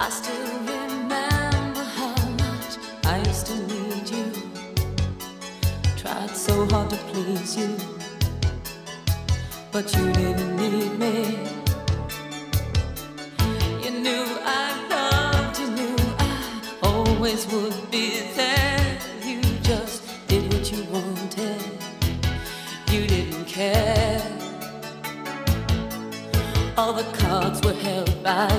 I still remember how much I used to need you. Tried so hard to please you, but you didn't need me. You knew I loved, you knew I always would be there. You just did what you wanted, you didn't care. All the cards were held by